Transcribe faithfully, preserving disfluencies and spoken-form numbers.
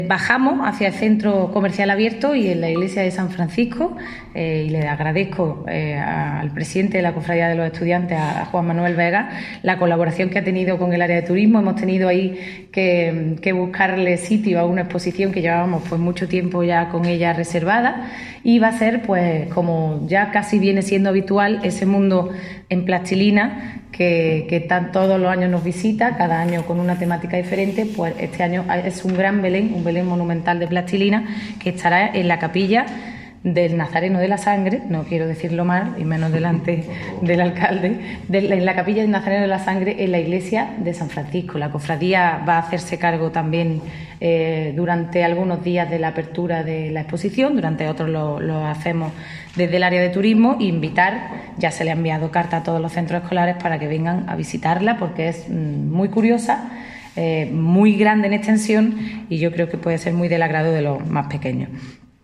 Bajamos hacia el centro comercial abierto y en la iglesia de San Francisco, eh, y le agradezco eh, al presidente de la Cofradía de los Estudiantes, a Juan Manuel Vega, la colaboración que ha tenido con el área de turismo. Hemos tenido ahí que, que buscarle sitio a una exposición que llevábamos pues mucho tiempo ya con ella reservada, y va a ser, pues como ya casi viene siendo habitual, ese mundo en plastilina que, que tan, todos los años nos visita, cada año con una temática diferente. Pues este año es un gran Belén, un Belén monumental de plastilina que estará en la capilla del Nazareno de la Sangre, no quiero decirlo mal, y menos delante del alcalde, de la, en la capilla del Nazareno de la Sangre en la iglesia de San Francisco. La cofradía va a hacerse cargo también eh, durante algunos días de la apertura de la exposición, durante otros lo, lo hacemos desde el área de turismo, e invitar, ya se le ha enviado carta a todos los centros escolares para que vengan a visitarla, porque es mm, muy curiosa, eh, muy grande en extensión, y yo creo que puede ser muy del agrado de los más pequeños.